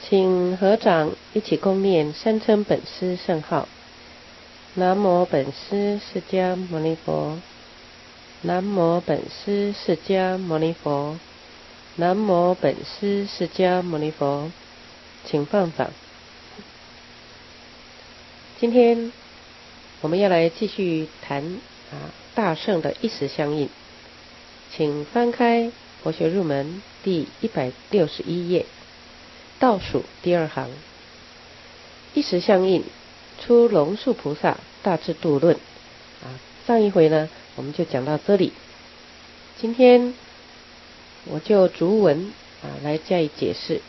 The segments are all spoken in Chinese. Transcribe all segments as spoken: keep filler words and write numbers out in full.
请合掌一起共念三称本师圣号：南无本师释迦牟尼佛，南无本师释迦牟尼佛，南无本师释迦牟尼佛。请放掌。今天我们要来继续谈啊大乘的一时相应，请翻开佛学入门第一百六十一页，倒数第二行。一时相应，出龙树菩萨大智度论啊。上一回呢，我们就讲到这里。今天我就逐文啊来加以解释。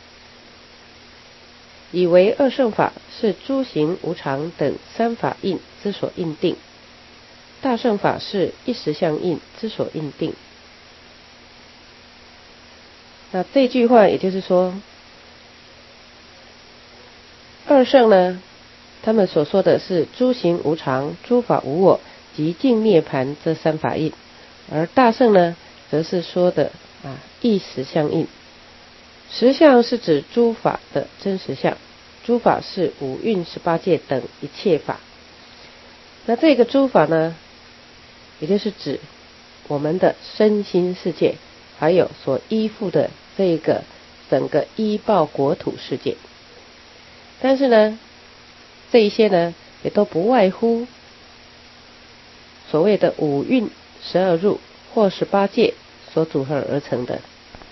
以为二乘法是诸行无常等三法印之所印定，大乘法是一时相应之所印定。那这句话也就是说，二乘呢，他们所说的是诸行无常、诸法无我及净涅盘这三法印，而大乘呢，则是说的啊一时相应。实相是指诸法的真实相，诸法是五蕴十八界等一切法。那这个诸法呢，也就是指我们的身心世界，还有所依附的这个整个依报国土世界。但是呢，这一些呢，也都不外乎所谓的五蕴十二入或十八界所组合而成的。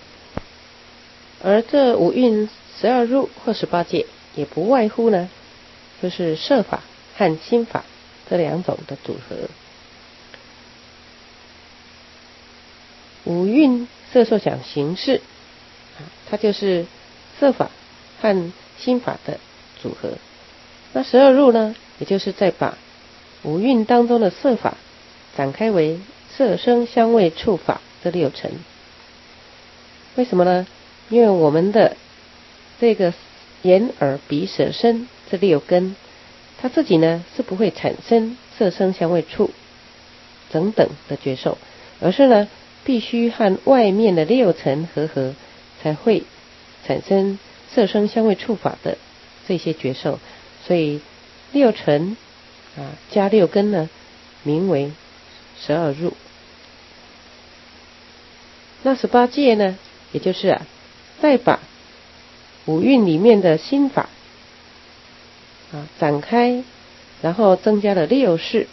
而这五蕴十二入或十八界，也不外乎呢，就是色法和心法这两种的组合。五蕴色受想行识，它就是色法和心法的组合。那十二入呢，也就是在把五蕴当中的色法展开为色声香味触法这六尘。为什么呢？因为我们的这个眼耳鼻舌身这六根，它自己呢是不会产生色声香味触等等的觉受，而是呢必须和外面的六尘合合，才会产生色声香味触法的这些觉受。所以六尘啊加六根呢，名为十二入。那十八界呢，也就是啊再把五蕴里面的心法啊展开，然后增加了六识。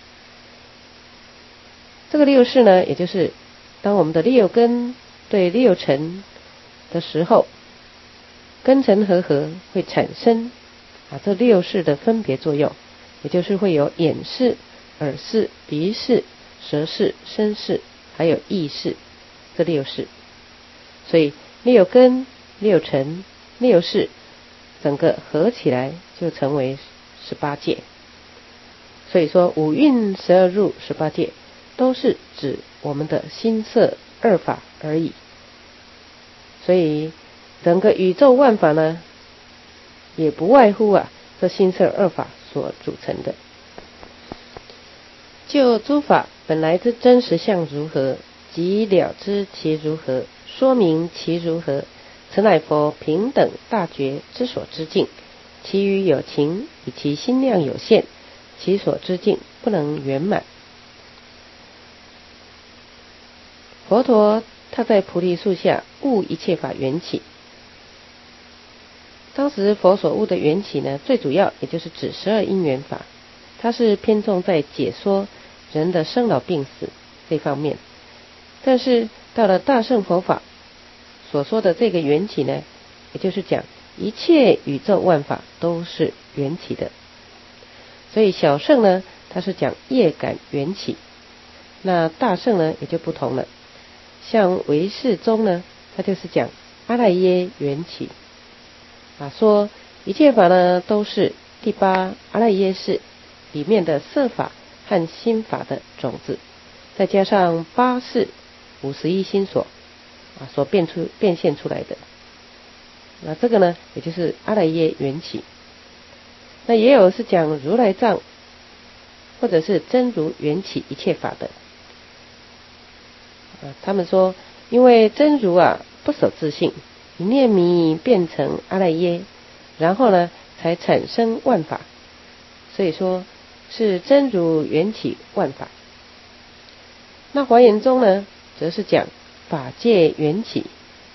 这个六识呢，也就是当我们的六根对六尘的时候，根尘合合会产生啊这六识的分别作用，也就是会有眼识、耳识、鼻识、舌识、身识，还有意识这六识。所以六根、六尘、六识整个合起来就成为十八界。所以说五蕴十二入十八界都是指我们的心色二法而已。所以整个宇宙万法呢，也不外乎啊这心色二法所组成的。就诸法本来之真实相如何，即了知其如何，说明其如何，此乃佛平等大觉之所知境。其余有情以其心量有限，其所知境不能圆满。佛陀他在菩提树下悟一切法缘起。当时佛所悟的缘起呢，最主要也就是指十二因缘法，它是偏重在解说人的生老病死这方面。但是到了大乘佛法所说的这个缘起呢，也就是讲一切宇宙万法都是缘起的。所以小乘呢，它是讲业感缘起，那大乘呢也就不同了。像唯识宗呢，它就是讲阿赖耶缘起啊，说一切法呢都是第八阿赖耶识里面的色法和心法的种子，再加上八识五十一心所啊所变出变现出来的。那这个呢，也就是阿赖耶缘起。那也有是讲如来藏，或者是真如缘起一切法的。啊，他们说，因为真如啊不守自性， 一念迷变成阿赖耶，然后呢才产生万法。所以说是真如缘起万法。那华严中呢，则是讲法界缘起，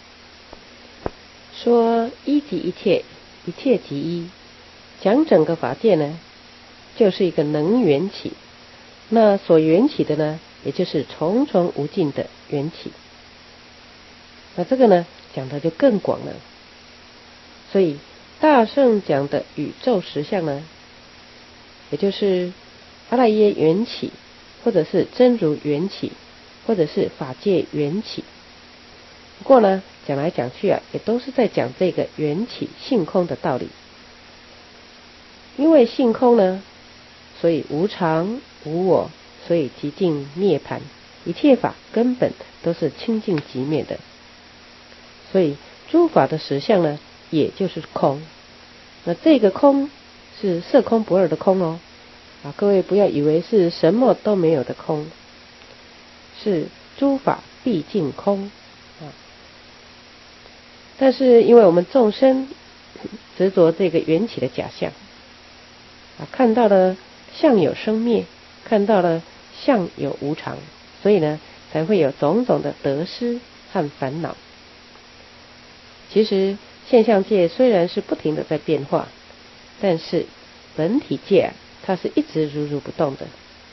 说一即一切，一切即一，讲整个法界呢，就是一个能缘起。那所缘起的呢，也就是重重无尽的缘起。那这个呢，讲的就更广了。所以大圣讲的宇宙实相呢，也就是阿赖耶缘起，或者是真如缘起，或者是法界缘起。不过呢，讲来讲去啊，也都是在讲这个缘起性空的道理。因为性空呢，所以无常无我，所以寂静涅槃，一切法根本都是清净寂灭的。所以诸法的实相呢，也就是空。那这个空是色空不二的空哦，啊，各位不要以为是什么都没有的空，是诸法毕竟空啊。但是因为我们众生执着这个缘起的假象啊，看到了相有生灭，看到了相有无常，所以呢，才会有种种的得失和烦恼。其实现象界虽然是不停的在变化，但是本体界啊，它是一直如如不动的。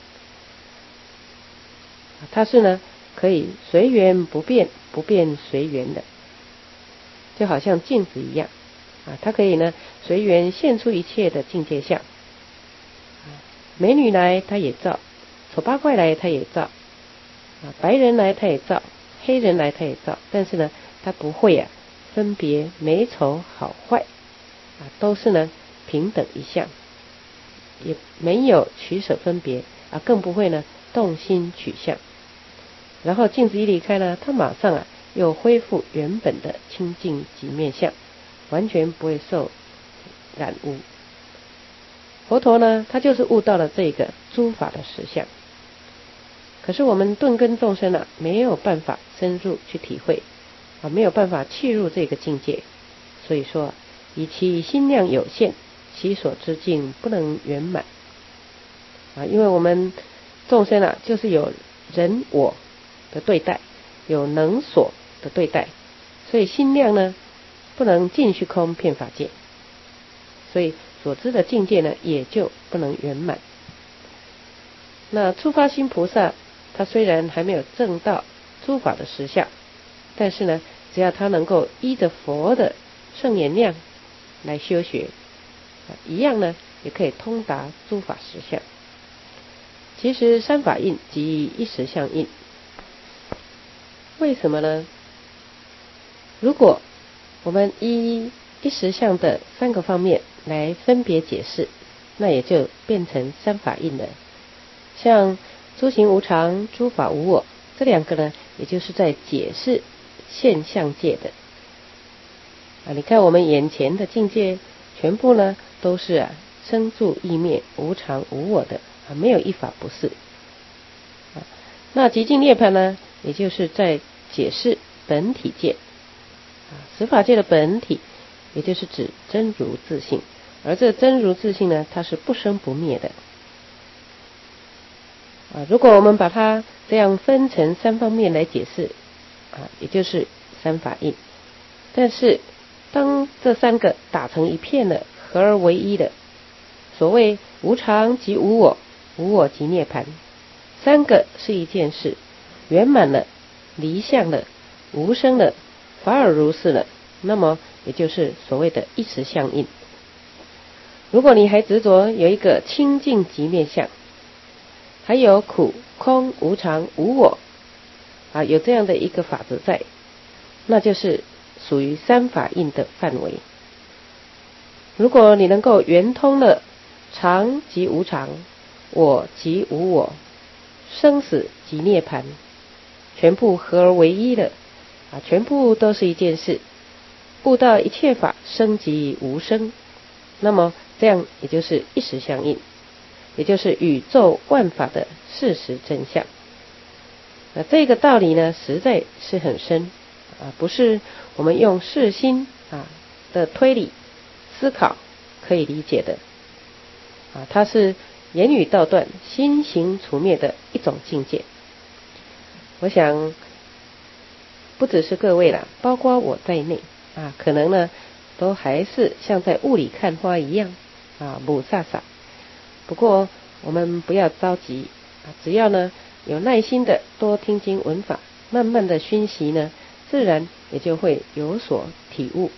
它是呢可以随缘不变，不变随缘的，就好像镜子一样啊，它可以呢随缘现出一切的境界相。美女来它也照，丑八怪来它也照，啊，白人来它也照，黑人来它也照，但是呢，它不会啊分别美丑好坏，啊，都是呢平等一相，也没有取舍分别啊，更不会呢动心取相。然后镜子一离开呢，它马上啊又恢复原本的清净极灭相，完全不会受染污。佛陀呢，他就是悟到了这个诸法的实相。可是我们顿根众生啊，没有办法深入去体会啊，没有办法契入这个境界。所以说，以其心量有限，其所知境不能圆满啊。因为我们众生啊，就是有人我的对待，有能所的对待，所以心量呢，不能尽虚空遍法界，所以所知的境界呢，也就不能圆满。那初发心菩萨，他虽然还没有证到诸法的实相，但是呢，只要他能够依着佛的圣言量来修学，一样呢，也可以通达诸法实相。其实三法印即一实相印。为什么呢？如果我们依一实相的三个方面来分别解释，那也就变成三法印了。像诸行无常、诸法无我，这两个呢，也就是在解释现象界的啊。你看我们眼前的境界，全部呢都是啊生住异灭、无常无我的啊，没有一法不是啊。那极尽涅槃呢，也就是在解释本体界啊，十法界的本体，也就是指真如自性，而这真如自性呢，它是不生不灭的啊。如果我们把它这样分成三方面来解释啊，也就是三法印。但是当这三个打成一片了，合而为一的，所谓无常即无我，无我即涅槃，三个是一件事，圆满了，离相了，无生了，法尔如是了，那么也就是所谓的一实相应。如果你还执着有一个清净极灭相，还有苦空无常无我啊，有这样的一个法则在，那就是属于三法印的范围。如果你能够圆通了常即无常，我即无我，生死即涅槃，全部合而为一了啊，全部都是一件事，悟到一切法生即无生，那么这样也就是一实相应，也就是宇宙万法的事实真相。那这个道理呢，实在是很深啊， 啊，不是我们用世心啊的推理思考可以理解的啊，它是言语道断、心行除灭的一种境界。我想不只是各位啦，包括我在内啊，可能呢都还是像在雾里看花一样啊，母飒飒。不过我们不要着急啊，只要呢有耐心的多听经闻法，慢慢的熏习呢，自然也就会有所体悟。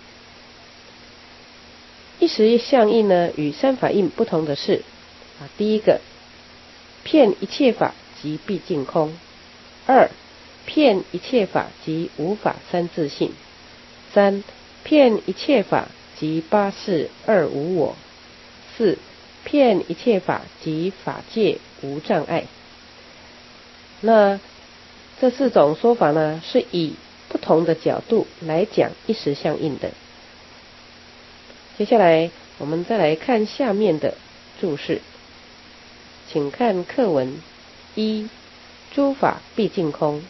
一时相应呢，与三法印不同的是啊，第一个，骗一切法即毕竟空；二，骗一切法即无法三自性；三，骗一切法即八事二无我；四，骗一切法即法界无障碍。那这四种说法呢，是以不同的角度来讲一时相应的。接下来我们再来看下面的注释，请看课文一，诸法毕竟空。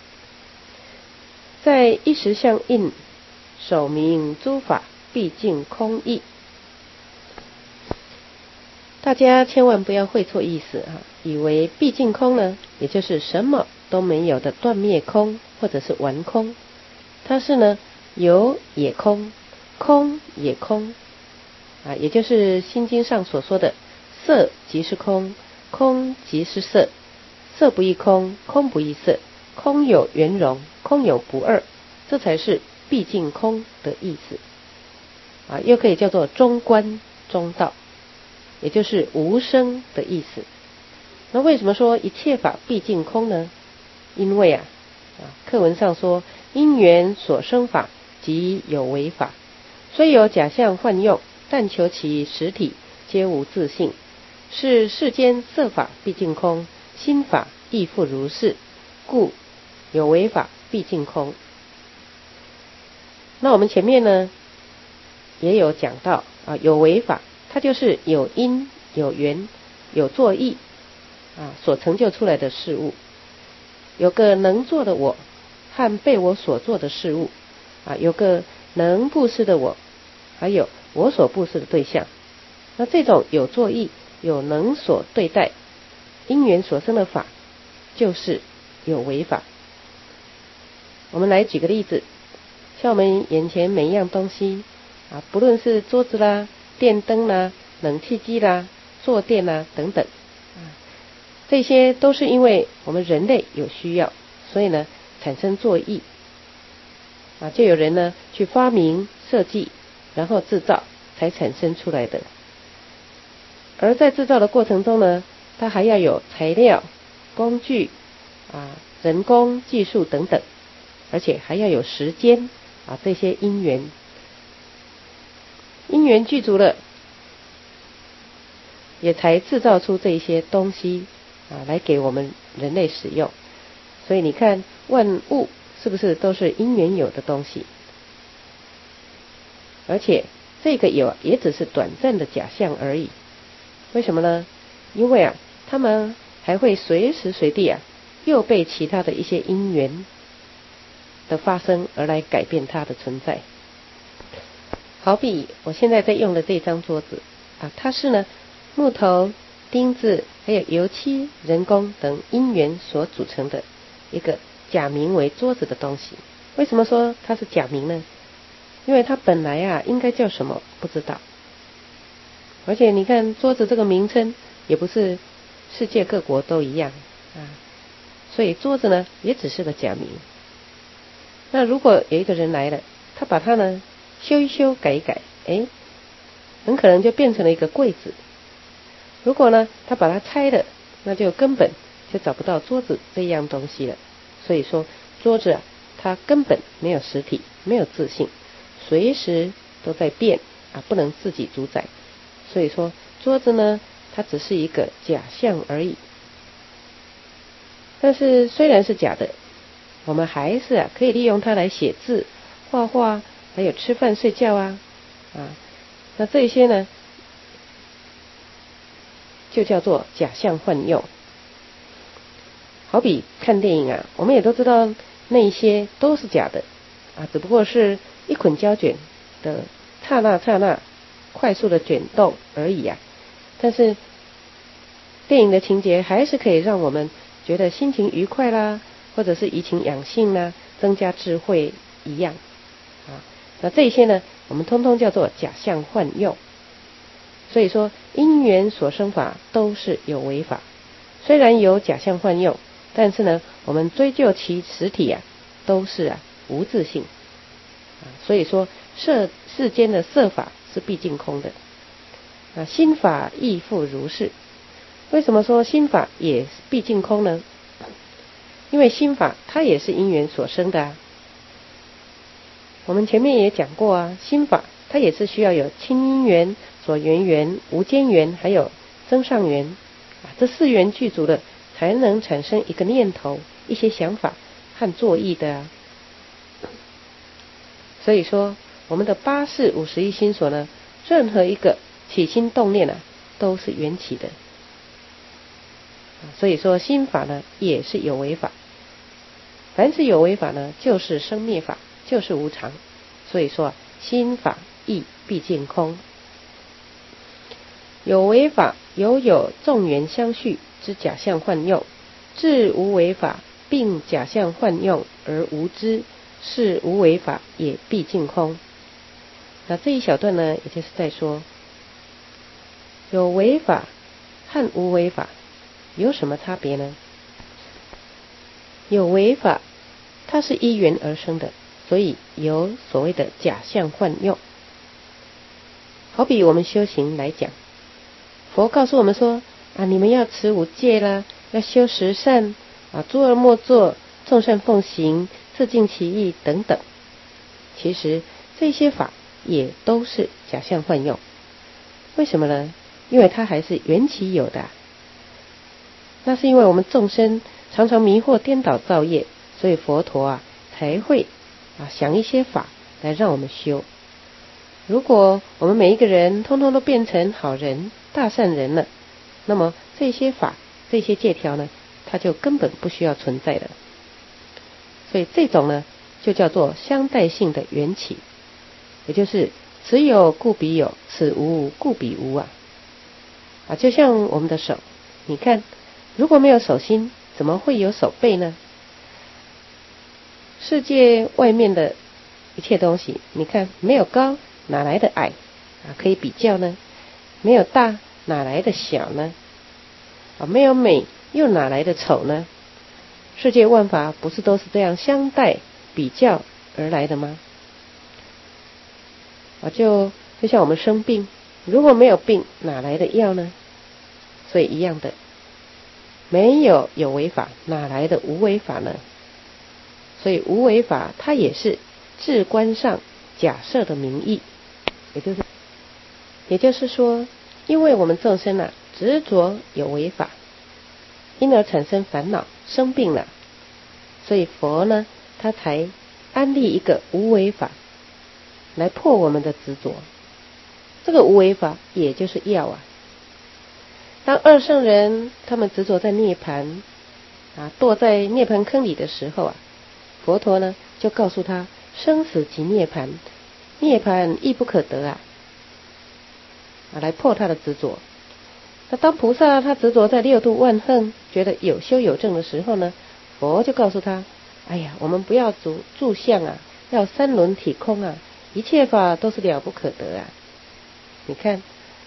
在一时相应，首名诸法毕竟空义。大家千万不要会错意思啊，以为毕竟空呢，也就是什么都没有的断灭空或者是完空。它是呢有也空，空也空啊，也就是心经上所说的色即是空，空即是色，色不异空，空不异色，空有圆融，空有不二，这才是毕竟空的意思啊，又可以叫做中观中道，也就是无生的意思。那为什么说一切法毕竟空呢？因为啊啊课文上说因缘所生法即有为法，虽有假象幻用，但求其实体皆无自性，是世间色法毕竟空，心法亦复如是，故有为法毕竟空。那我们前面呢也有讲到啊，有为法它就是有因有缘有作意啊所成就出来的事物，有个能做的我和被我所做的事物啊，有个能布施的我，还有我所布施的对象。那这种有作意有能所对待因缘所生的法，就是有为法。我们来举个例子，像我们眼前每一样东西啊，不论是桌子啦、电灯啦、冷气机啦、坐垫啦等等啊，这些都是因为我们人类有需要，所以呢产生作意啊，就有人呢去发明设计，然后制造，才产生出来的。而在制造的过程中呢，它还要有材料、工具啊、人工技术等等，而且还要有时间啊，这些因缘因缘具足了，也才制造出这些东西啊，来给我们人类使用。所以你看万物是不是都是因缘有的东西？而且这个有也只是短暂的假象而已。为什么呢？因为啊，他们还会随时随地啊，又被其他的一些因缘的发生而来改变它的存在。好比我现在在用的这张桌子啊，它是呢木头、钉子还有油漆、人工等因缘所组成的一个假名为桌子的东西。为什么说它是假名呢？因为它本来啊应该叫什么不知道，而且你看桌子这个名称也不是世界各国都一样啊，所以桌子呢也只是个假名。那如果有一个人来了，他把它呢修一修改一改，哎，很可能就变成了一个柜子。如果呢他把它拆了，那就根本就找不到桌子这样东西了。所以说桌子啊，它根本没有实体，没有自性，随时都在变啊，不能自己主宰。所以说桌子呢，它只是一个假象而已。但是虽然是假的，我们还是啊可以利用它来写字、画画，还有吃饭睡觉啊啊，那这些呢就叫做假象幻用。好比看电影啊，我们也都知道那些都是假的啊，只不过是一捆胶卷的刹那刹那快速的卷动而已啊。但是电影的情节还是可以让我们觉得心情愉快啦，或者是怡情养性啦，增加智慧一样啊。那这些呢，我们通通叫做假象幻用。所以说因缘所生法都是有为法，虽然有假象幻用，但是呢，我们追究其实体啊，都是啊无自性啊。所以说世世间的色法是毕竟空的啊，心法亦复如是。为什么说心法也毕竟空呢？因为心法它也是因缘所生的啊。我们前面也讲过啊，心法它也是需要有亲因缘、所缘缘、无间缘，还有增上缘啊，这四缘具足的，才能产生一个念头、一些想法和作意的啊。所以说，我们的八识五十一心所呢，任何一个起心动念啊，都是缘起的。所以说，心法呢也是有为法。凡是有为法呢，就是生灭法，就是无常。所以说啊，心法亦毕竟空。有为法犹有众缘相续之假象幻用，至无为法并假象幻用而无知，是无为法也毕竟空。那这一小段呢，也就是在说，有为法和无为法有什么差别呢？有为法它是依缘而生的，所以有所谓的假象幻用。好比我们修行来讲，佛告诉我们说啊，你们要持五戒啦，要修十善啊，诸恶莫作，众善奉行，自净其意等等。其实这些法也都是假象幻用。为什么呢？因为它还是缘起有的啊。那是因为我们众生常常迷惑颠倒造业，所以佛陀啊才会啊想一些法来让我们修。如果我们每一个人通通都变成好人、大善人了，那么这些法、这些戒条呢，它就根本不需要存在了。所以这种呢，就叫做相待性的缘起，也就是此有故彼有，此无故彼无啊。啊，就像我们的手，你看，如果没有手心，怎么会有手背呢？世界外面的一切东西，你看没有高，哪来的矮啊？可以比较呢？没有大，哪来的小呢？啊，没有美，又哪来的丑呢？世界万法不是都是这样相待比较而来的吗？啊，就就像我们生病，如果没有病，哪来的药呢？所以一样的，没有有为法，哪来的无为法呢？所以无为法它也是至观上假设的名义，也就是也就是说，因为我们众生啊执着有为法，因而产生烦恼，生病了，所以佛呢他才安立一个无为法来破我们的执着。这个无为法也就是药啊。当二圣人他们执着在涅槃啊，堕在涅槃坑里的时候啊，佛陀呢就告诉他，生死即涅槃，涅槃亦不可得啊，啊来破他的执着。那当菩萨他执着在六度万恨，觉得有修有证的时候呢，佛就告诉他，哎呀，我们不要住住相啊，要三轮体空啊，一切法都是了不可得啊。你看，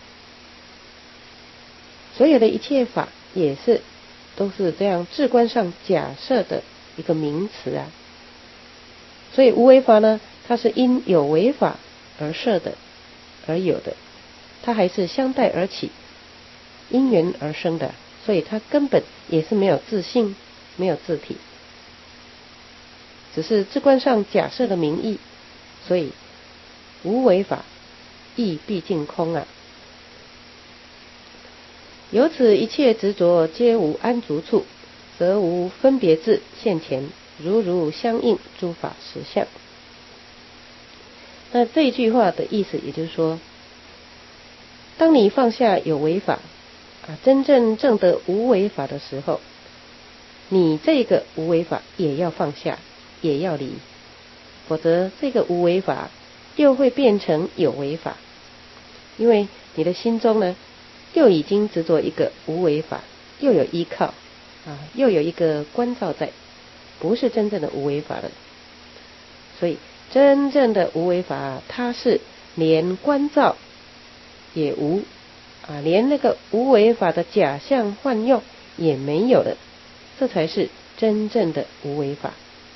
所有的一切法也是都是这样至观上假设的一个名词啊。所以无为法呢，它是因有为法而设的，而有的，它还是相待而起，因缘而生的，所以它根本也是没有自性，没有自体，只是至观上假设的名义。所以无为法亦毕竟空啊。由此一切执着皆无安住处，则无分别智现前，如如相应诸法实相。那这句话的意思也就是说，当你放下有为法啊，真正证得无为法的时候，你这个无为法也要放下，也要离。 否则这个无为法又会变成有为法，因为你的心中呢，又已经执着一个无为法，又有依靠啊，又有一个关照在，不是真正的无为法了。所以真正的无为法，它是连关照也无啊，连那个无为法的假象幻用也没有了，这才是真正的无为法。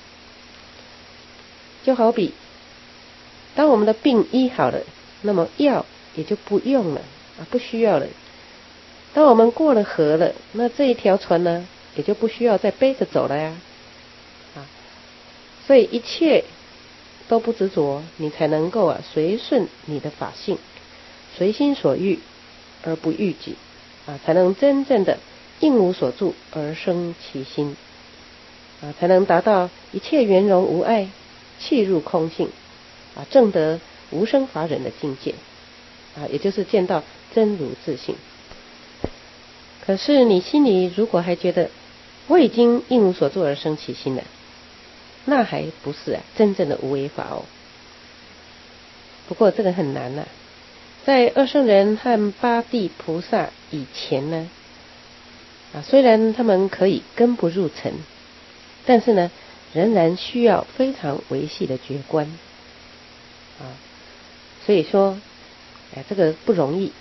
就好比当我们的病医好了，那么药也就不用了啊，不需要了。当我们过了河了，那这一条船呢，也就不需要再背着走了呀。啊，所以一切都不执着，你才能够啊随顺你的法性，随心所欲而不逾己啊，才能真正的应无所住而生其心啊，才能达到一切圆融无碍，契入空性啊，证得无生法忍的境界啊，也就是见到真如自性。可是你心里如果还觉得我已经应无所住而生其心了，那还不是啊真正的无为法哦。不过这个很难啊，在二圣人和八地菩萨以前呢，啊虽然他们可以根不入尘，但是呢仍然需要非常维系的觉观啊，所以说哎这个不容易。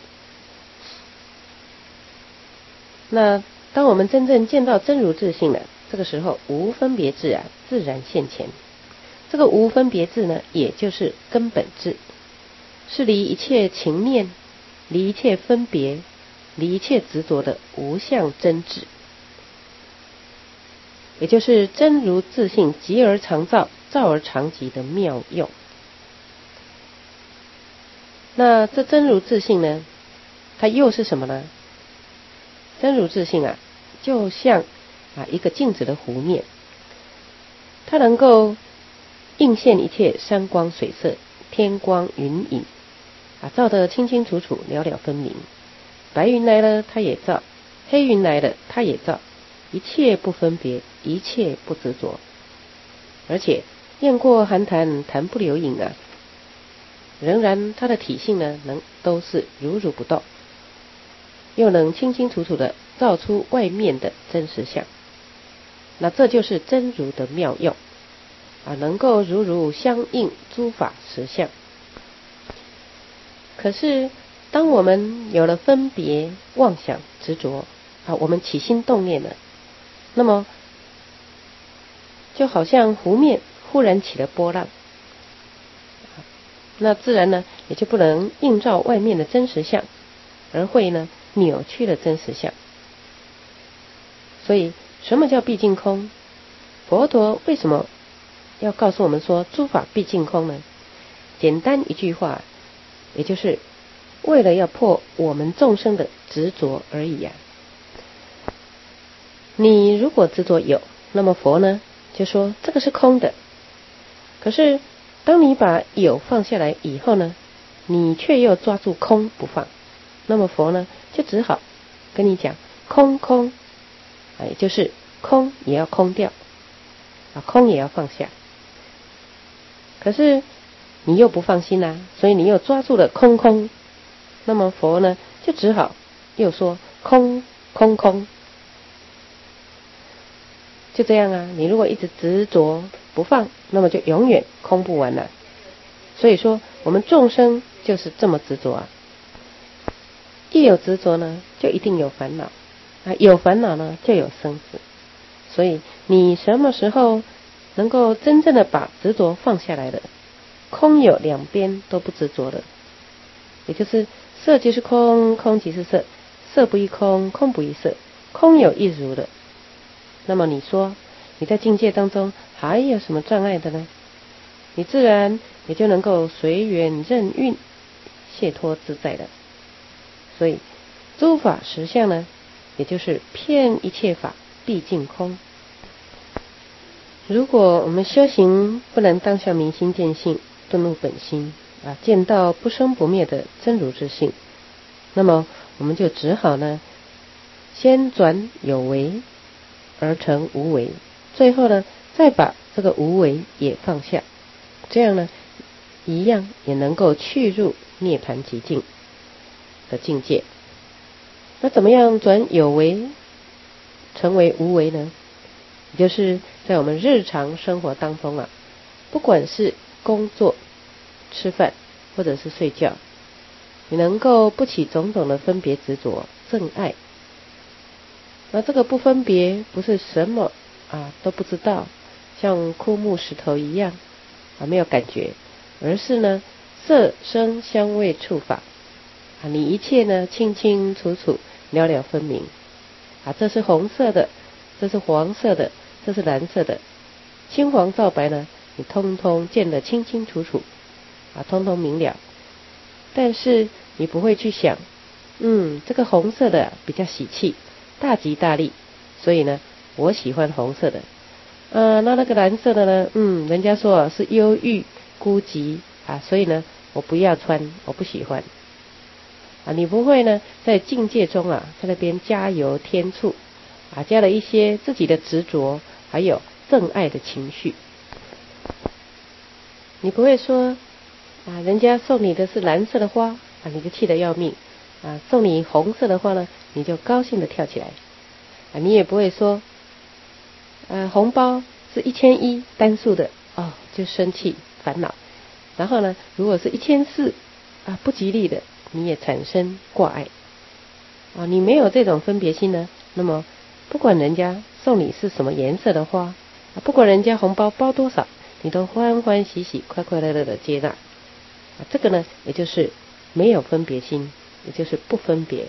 那当我们真正见到真如自性了，这个时候无分别智啊自然现前。这个无分别智呢，也就是根本智，是离一切情念，离一切分别，离一切执着的无相真智，也就是真如自性极而常照，照而常寂的妙用。那这真如自性呢，它又是什么呢？真如自性啊，就像啊一个静止的湖面，它能够映现一切山光水色、天光云影啊，照得清清楚楚、了了分明。白云来了，它也照；黑云来了，它也照。一切不分别，一切不执着，而且雁过寒潭，潭不留影啊，仍然它的体性呢，能都是如如不动。又能清清楚楚的照出外面的真实相，那这就是真如的妙用啊，能够如如相应诸法实相。可是当我们有了分别、妄想、执着啊，我们起心动念了，那么就好像湖面忽然起了波浪，那自然呢也就不能映照外面的真实相，而会呢扭曲了真实相。所以什么叫毕竟空？佛陀为什么要告诉我们说诸法毕竟空呢？简单一句话，也就是为了要破我们众生的执着而已啊。你如果执着有，那么佛呢就说这个是空的。可是当你把有放下来以后呢，你却又抓住空不放，那么佛呢就只好跟你讲空空啊，也就是空也要空掉啊，空也要放下。可是你又不放心啊，所以你又抓住了空空，那么佛呢就只好又说空空空。就这样啊，你如果一直执着不放，那么就永远空不完了。所以说我们众生就是这么执着啊，一有执着呢就一定有烦恼啊，有烦恼呢就有生死。所以你什么时候能够真正的把执着放下来了，空有两边都不执着了，也就是色即是空，空即是色，色不异空，空不异色，空有一如的，那么你说你在境界当中还有什么障碍的呢？你自然也就能够随缘任运，解脱自在的。所以诸法实相呢，也就是骗一切法毕竟空。如果我们修行不能当下明心见性，顿入本心啊，见到不生不灭的真如之性，那么我们就只好呢先转有为而成无为，最后呢再把这个无为也放下这样呢，一样也能够去入涅槃极境的境界。那怎么样转有为成为无为呢？也就是在我们日常生活当中啊，不管是工作、吃饭或者是睡觉，你能够不起种种的分别执着、憎爱。那这个不分别不是什么啊都不知道，像枯木石头一样啊没有感觉，而是呢色声香味触法啊，你一切呢清清楚楚、了了分明啊，这是红色的，这是黄色的，这是蓝色的，青黄皂白呢，你通通见得清清楚楚啊，通通明了。但是你不会去想，嗯，这个红色的比较喜气，大吉大利，所以呢，我喜欢红色的。呃，那那个蓝色的呢，嗯，人家说是忧郁孤寂啊，所以呢，我不要穿，我不喜欢。啊，你不会呢，在境界中啊，在那边加油添醋啊，加了一些自己的执着，还有憎爱的情绪。你不会说啊，人家送你的是蓝色的花啊，你就气得要命啊；送你红色的花呢，你就高兴的跳起来啊。你也不会说，呃，红包是一千一单数的哦，就生气烦恼。然后呢，如果是一千四啊不吉利的，你也产生挂碍啊。你没有这种分别心呢，那么不管人家送你是什么颜色的花啊，不管人家红包包多少，你都欢欢喜喜、快快乐乐的接纳啊。这个呢，也就是没有分别心，也就是不分别。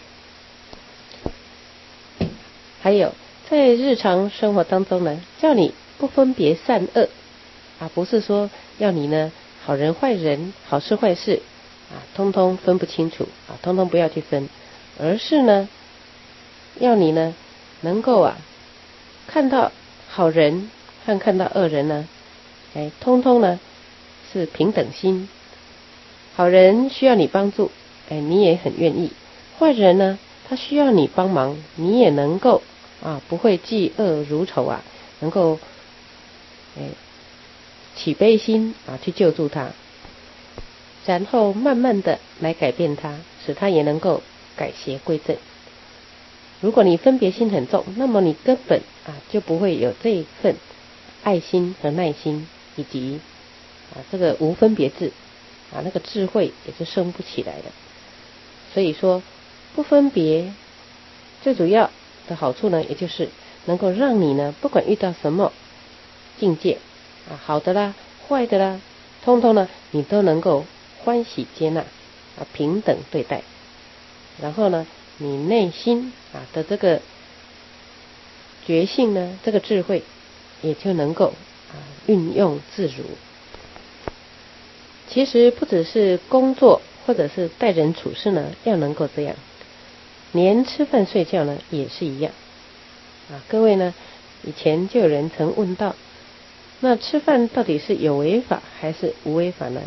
还有在日常生活当中呢，叫你不分别善恶啊，不是说要你呢好人坏人、好事坏事啊，通通分不清楚啊，通通不要去分，而是呢，要你呢能够啊看到好人和看到恶人呢，哎，通通呢是平等心。好人需要你帮助，哎，你也很愿意；坏人呢，他需要你帮忙，你也能够啊，不会嫉恶如仇啊，能够哎起悲心啊，去救助他。然后慢慢的来改变他，使他也能够改邪归正。如果你分别心很重，那么你根本啊就不会有这一份爱心和耐心，以及啊这个无分别智啊，那个智慧也是生不起来的。所以说不分别最主要的好处呢，也就是能够让你呢不管遇到什么境界啊，好的啦坏的啦，通通呢你都能够欢喜接纳啊，平等对待。然后呢，你内心啊的这个觉性呢，这个智慧也就能够啊运用自如。其实不只是工作或者是待人处事呢要能够这样，连吃饭睡觉呢也是一样啊。各位呢，以前就有人曾问到，那吃饭到底是有为法还是无为法呢？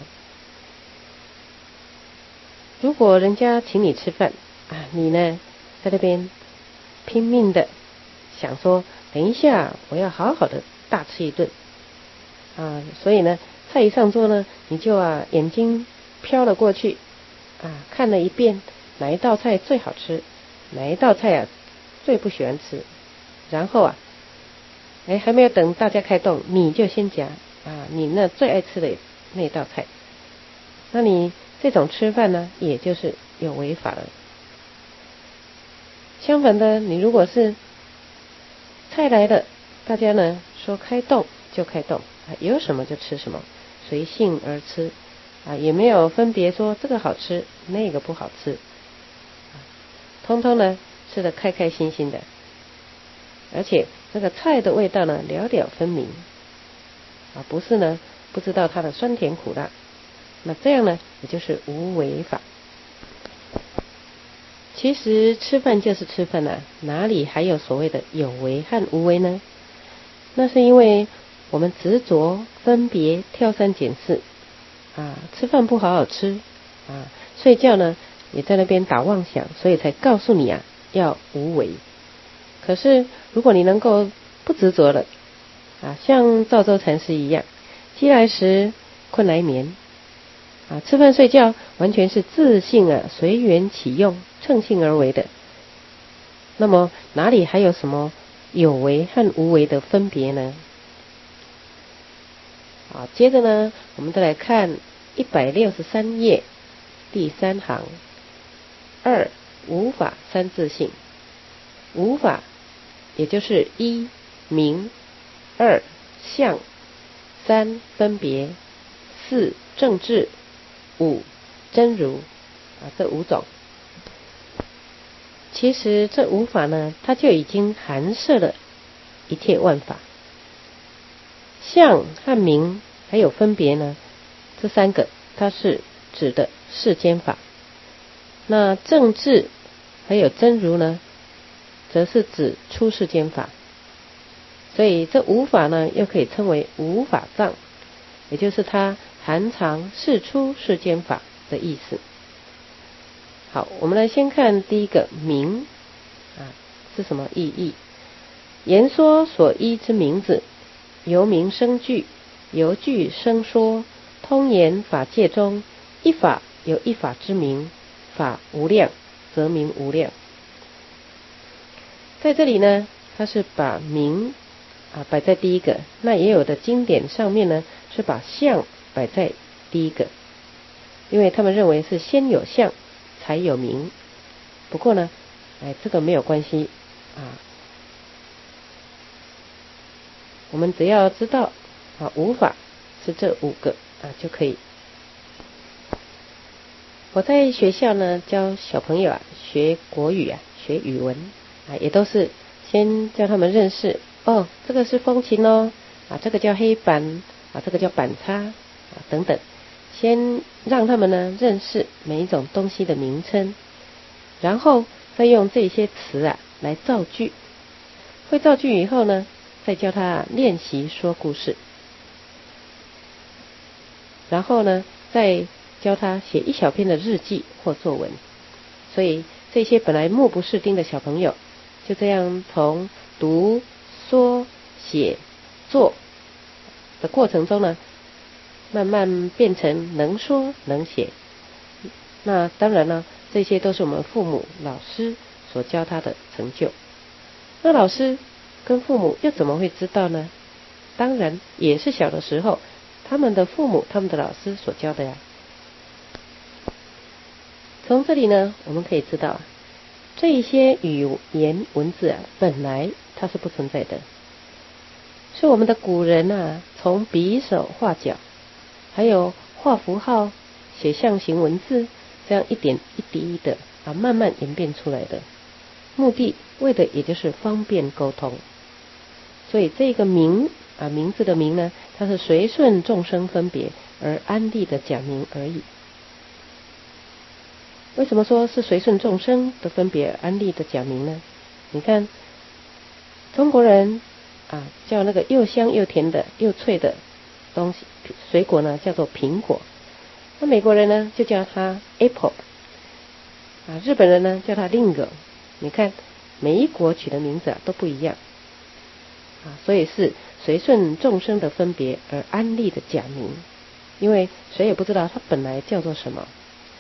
如果人家请你吃饭啊，你呢在那边拼命的想说，等一下我要好好的大吃一顿啊，所以呢菜一上桌呢，你就啊眼睛飘了过去啊，看了一遍哪一道菜最好吃，哪一道菜啊最不喜欢吃，然后啊，哎还没有等大家开动，你就先夹啊你那最爱吃的那道菜，那你这种吃饭呢，也就是有违法了。相反的，你如果是菜来了，大家呢说开动就开动啊，有什么就吃什么，随性而吃啊，也没有分别说这个好吃那个不好吃，啊、通通呢吃得开开心心的，而且那个菜的味道呢了了分明啊，不是呢不知道它的酸甜苦辣。那这样呢，也就是无为法。其实吃饭就是吃饭啊，哪里还有所谓的有为和无为呢？那是因为我们执着、分别、挑三拣四啊，吃饭不好好吃啊，睡觉呢也在那边打妄想，所以才告诉你啊要无为。可是如果你能够不执着了啊，像赵州禅师一样，饥来时困来眠啊，吃饭睡觉完全是自性啊，随缘起用，乘性而为的。那么哪里还有什么有为和无为的分别呢？好，接着呢，我们再来看一百六十三页第三行，二无法三自性。无法也就是一名，二相，三分别，四正智，五真如啊，这五种。其实这五法呢，它就已经含摄了一切万法。相和名还有分别呢，这三个它是指的世间法。那正智还有真如呢，则是指出世间法。所以这五法呢，又可以称为五法藏，也就是它含藏世出世间法的意思。好，我们来先看第一个名啊，是什么意义？言说所依之名字，由名生句，由句生说，通言法界中，一法有一法之名，法无量，则名无量。在这里呢，它是把名啊摆在第一个，那也有的经典上面呢是把相摆在第一个，因为他们认为是先有相才有名。不过呢，哎，这个没有关系啊，我们只要知道啊，五法是这五个啊就可以。我在学校呢教小朋友啊学国语啊学语文啊，也都是先教他们认识哦，这个是风琴哦啊，这个叫黑板啊，这个叫板擦啊等等，先让他们呢认识每一种东西的名称，然后再用这些词啊来造句。会造句以后呢，再教他练习说故事，然后呢再教他写一小篇的日记或作文。所以这些本来目不识丁的小朋友，就这样从读、说、写、做的过程中呢，慢慢变成能说能写。那当然呢，这些都是我们父母老师所教他的成就。那老师跟父母又怎么会知道呢？当然也是小的时候他们的父母他们的老师所教的呀。从这里呢，我们可以知道这一些语言文字啊，本来它是不存在的，是我们的古人啊，从笔手画脚，还有画符号、写象形文字，这样一点一滴的啊，慢慢演变出来的。目的为的也就是方便沟通。所以这个名啊，名字的名呢，它是随顺众生分别而安立的假名而已。为什么说是随顺众生的分别而安立的假名呢？你看中国人啊，叫那个又香又甜的又脆的东西水果呢，叫做苹果。那美国人呢就叫它 apple 啊，日本人呢叫它 lingo。你看每一国取的名字啊都不一样啊，所以是随顺众生的分别而安立的假名，因为谁也不知道它本来叫做什么。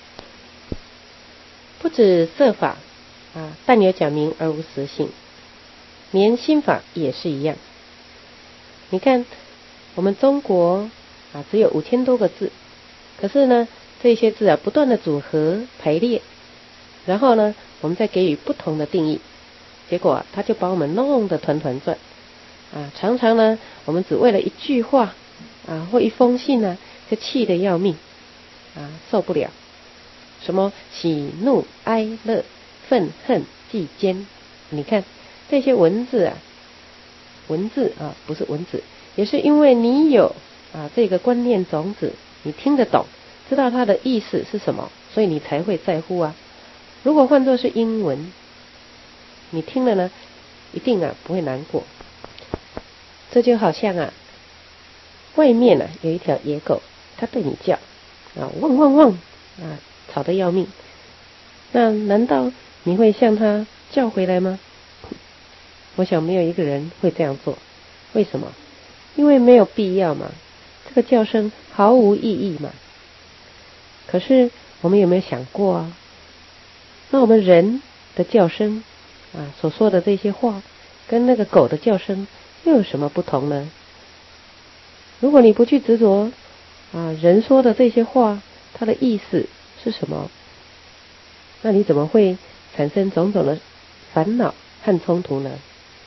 不止色法啊，但有假名而无实性，连心法也是一样。你看我们中国啊，只有五千多个字，可是呢，这些字啊不断的组合排列，然后呢，我们再给予不同的定义，结果啊，他就把我们弄得团团转啊。常常呢，我们只为了一句话啊或一封信呢，就气得要命啊，受不了。什么喜怒哀乐愤恨忌奸，你看这些文字啊，文字啊不是文字，也是因为你有啊这个观念种子，你听得懂，知道它的意思是什么，所以你才会在乎啊。如果换作是英文，你听了呢，一定啊不会难过。这就好像啊，外面啊有一条野狗，它对你叫啊汪汪汪啊，吵得要命，那难道你会向他叫回来吗？我想没有一个人会这样做。为什么？因为没有必要嘛。 这个叫声毫无意义嘛。可是我们有没有想过啊？那我们人的叫声啊，所说的这些话，跟那个狗的叫声又有什么不同呢？如果你不去执着啊，人说的这些话，它的意思是什么？那你怎么会产生种种的烦恼和冲突呢？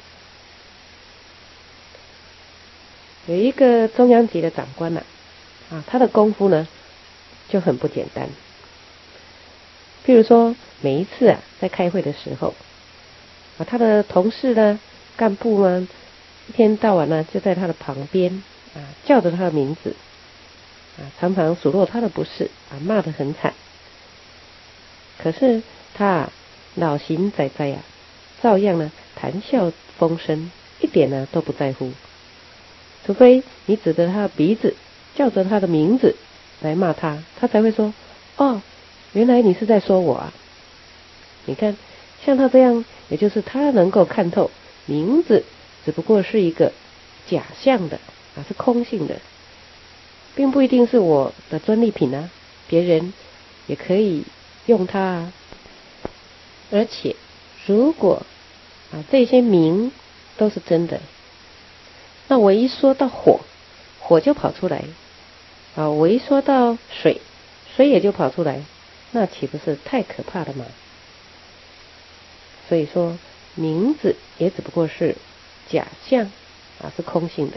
有一个中央级的长官呢、啊，啊，他的功夫呢就很不简单。譬如说，每一次啊，在开会的时候，啊，他的同事呢、干部呢，一天到晚呢就在他的旁边啊，叫着他的名字，啊，常常数落他的不是，啊，骂得很惨。可是他啊，老行在在啊，照样呢谈笑风生，一点呢都不在乎。除非你指着他的鼻子，叫着他的名字来骂他，他才会说：“哦，原来你是在说我啊！”你看，像他这样，也就是他能够看透名字只不过是一个假象的啊，是空性的，并不一定是我的专利品啊，别人也可以用它啊。而且，如果啊这些名都是真的，那我一说到火，火就跑出来啊；我一说到水，水也就跑出来，那岂不是太可怕了吗？所以说，名字也只不过是假象啊，是空性的。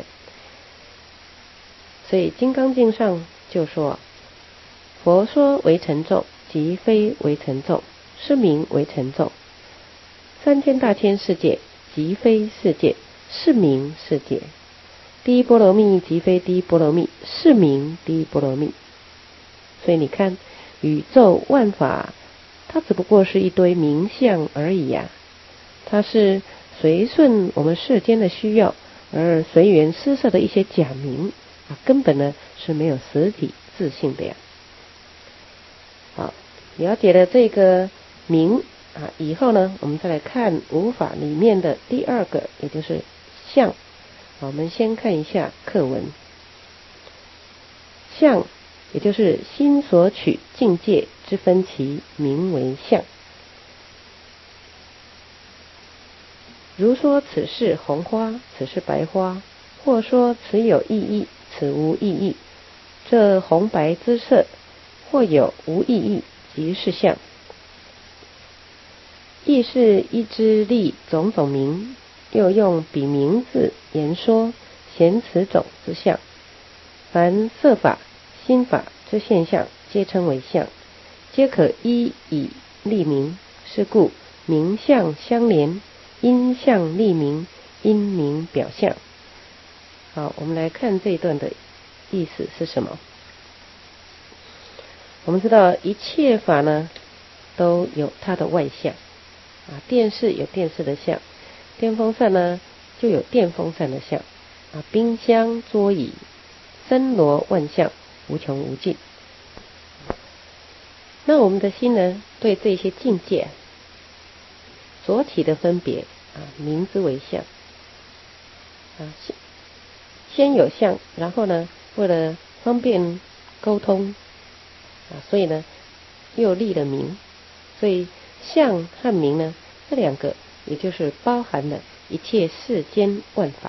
所以《金刚经》上就说：“佛说为沉重，即非为沉重，是名为沉重。三千大千世界，即非世界，是名世界。第一波罗蜜即非第一波罗蜜，是名第一波罗蜜。”所以你看，宇宙万法，它只不过是一堆名相而已呀、啊。它是随顺我们世间的需要而随缘施设的一些假名啊，根本呢是没有实体自性的呀。好，了解了这个名啊，以后呢，我们再来看五法里面的第二个，也就是相。我们先看一下课文。相，也就是心所取境界之分歧，名为相。如说此是红花，此是白花，或说此有意义，此无意义。这红白之色，或有无意义，即是相。亦是一之立种种名，又用彼名字言说，显此种之相。凡色法、心法之现象，皆称为相，皆可依以立名。是故名相相连，因相立名，因名表相。好，我们来看这一段的意思是什么。我们知道一切法呢，都有它的外相啊，电视有电视的相，电风扇呢就有电风扇的相啊，冰箱、桌椅，森罗万象，无穷无尽。那我们的心呢，对这些境界所起的分别啊，名之为相啊。先有相，然后呢，为了方便沟通啊，所以呢又立了名。所以相和名呢，这两个也就是包含了一切世间万法。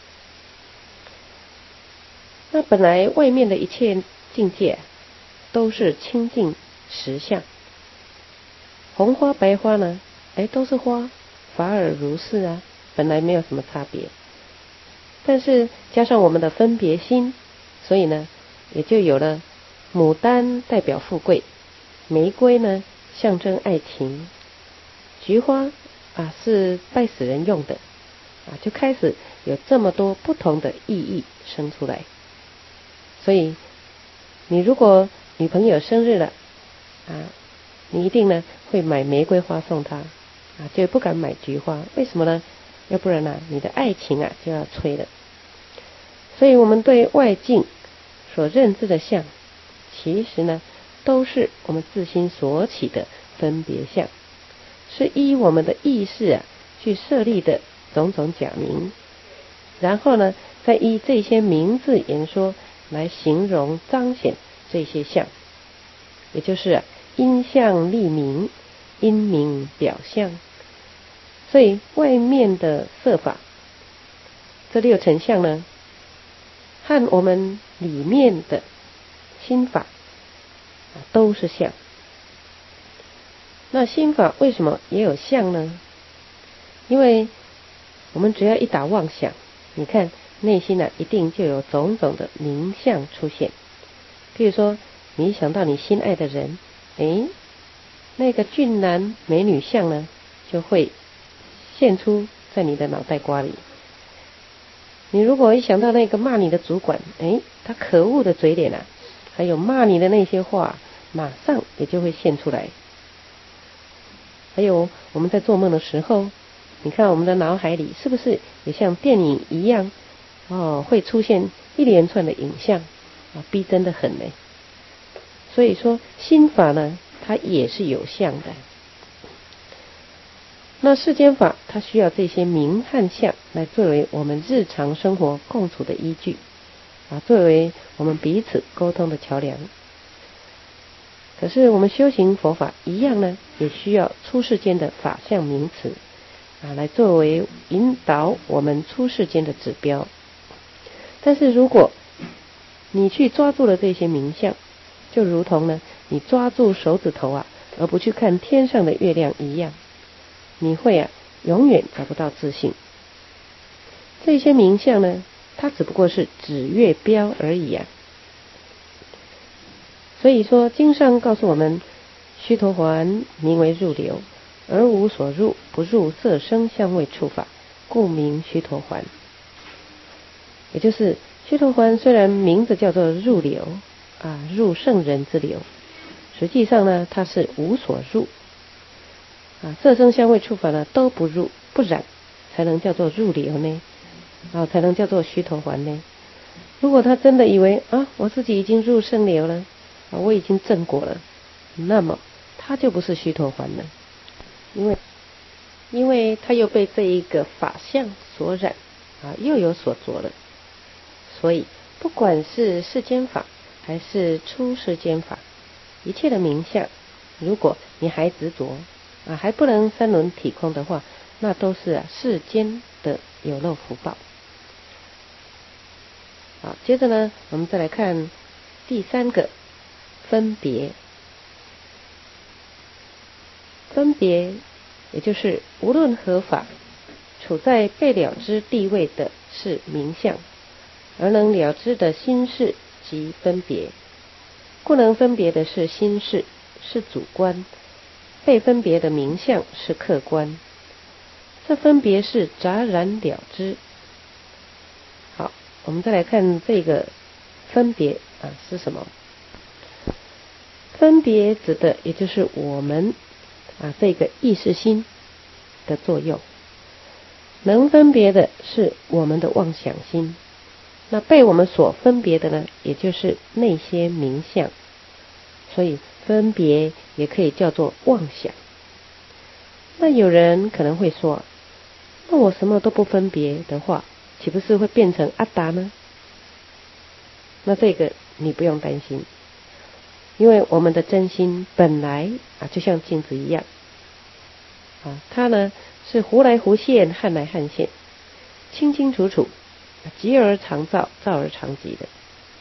那本来外面的一切境界都是清净实相，红花白花呢，哎，都是花，法尔如是啊，本来没有什么差别。但是加上我们的分别心，所以呢，也就有了牡丹代表富贵，玫瑰呢象征爱情，菊花啊是拜死人用的啊，就开始有这么多不同的意义生出来。所以你如果女朋友生日了啊，你一定呢会买玫瑰花送她啊，就不敢买菊花。为什么呢？要不然呢、啊，你的爱情啊就要摧了。所以我们对外境所认知的相，其实呢都是我们自心所起的分别相，是依我们的意识啊去设立的种种假名，然后呢再依这些名字言说， 来形容彰显这些相，也就是啊因相立名，因名表相。所以外面的色法，这六尘相呢，和我们里面的心法都是相。那心法为什么也有相呢？因为我们只要一打妄想，你看内心呢、啊、一定就有种种的名相出现。譬如说你一想到你心爱的人，诶，那个俊男美女相呢就会现出在你的脑袋瓜里。你如果一想到那个骂你的主管，诶，他可恶的嘴脸啊，还有骂你的那些话，马上也就会现出来。还有我们在做梦的时候，你看我们的脑海里是不是也像电影一样哦，会出现一连串的影像啊，逼真的很呢。所以说心法呢，它也是有相的。那世间法它需要这些名和相来作为我们日常生活共处的依据啊，作为我们彼此沟通的桥梁。可是我们修行佛法一样呢，也需要出世间的法相名词啊，来作为引导我们出世间的指标。但是如果你去抓住了这些名相，就如同呢你抓住手指头啊，而不去看天上的月亮一样，你会啊永远找不到自信。这些名相呢，它只不过是指月标而已啊。所以说经上告诉我们，须陀洹名为入流，而无所入，不入色声香味触法，故名须陀洹。也就是须陀洹虽然名字叫做入流啊，入圣人之流，实际上呢它是无所入啊，色声香味触法呢都不入，不染，才能叫做入流呢，啊才能叫做须陀洹呢。如果他真的以为啊我自己已经入圣流了啊，我已经证果了，那么他就不是须陀洹了，因为因为他又被这一个法相所染啊，又有所着了。所以不管是世间法还是出世间法，一切的名相，如果你还执着啊，还不能三轮体空的话，那都是啊世间的有漏福报。好，接着呢，我们再来看第三个分别。分别也就是无论何法，处在被了知地位的是名相，而能了知的心事即分别。不能分别的是心事，是主观；被分别的名相是客观。这分别是杂然了知。好，我们再来看这个分别啊是什么？分别指的也就是我们啊这个意识心的作用。能分别的是我们的妄想心，那被我们所分别的呢，也就是那些名相。所以分别也可以叫做妄想。那有人可能会说，那我什么都不分别的话，岂不是会变成阿达呢？那这个你不用担心，因为我们的真心本来啊就像镜子一样啊，它呢是忽来忽现，汉来汉现，清清楚楚，极而常照，照而常极的。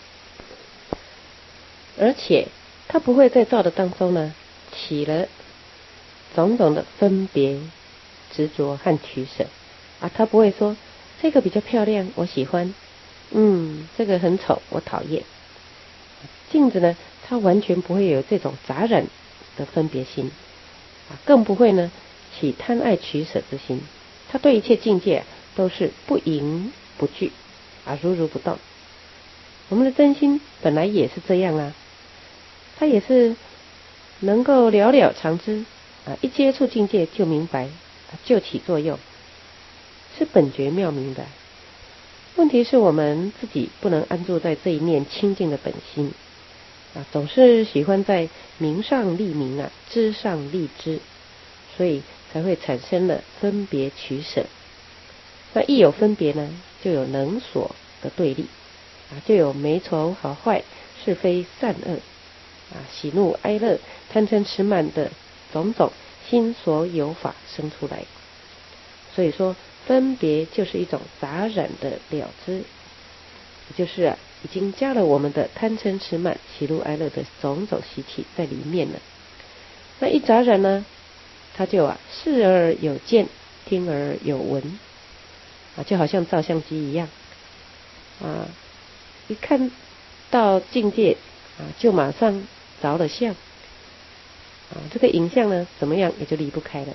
而且它不会在照的当中呢起了种种的分别、执着和取舍啊，它不会说这个比较漂亮，我喜欢，嗯，这个很丑，我讨厌。镜子呢，它完全不会有这种杂染的分别心啊，更不会呢起贪爱取舍之心。它对一切境界都是不迎不惧啊，如如不动。我们的真心本来也是这样啊，它也是能够了了常知啊，一接触境界就明白，就起作用，是本觉妙明的。问题是我们自己不能安住在这一念清净的本心啊，总是喜欢在名上立名啊，知上立知，所以才会产生了分别取舍。那一有分别呢，就有能所的对立啊，就有美丑好坏、是非善恶啊、喜怒哀乐、贪嗔痴慢的种种心所有法生出来。所以说，分别就是一种杂染的了知，也就是啊，已经加了我们的贪嗔痴慢、喜怒哀乐的种种习气在里面了。那一杂染呢，它就啊，视而有见，听而有闻啊，就好像照相机一样啊，一看到境界啊，就马上着了相啊，这个影像呢，怎么样也就离不开了。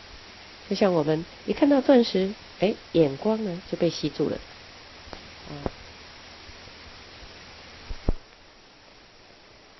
就像我们一看到钻石，哎，眼光呢就被吸住了啊。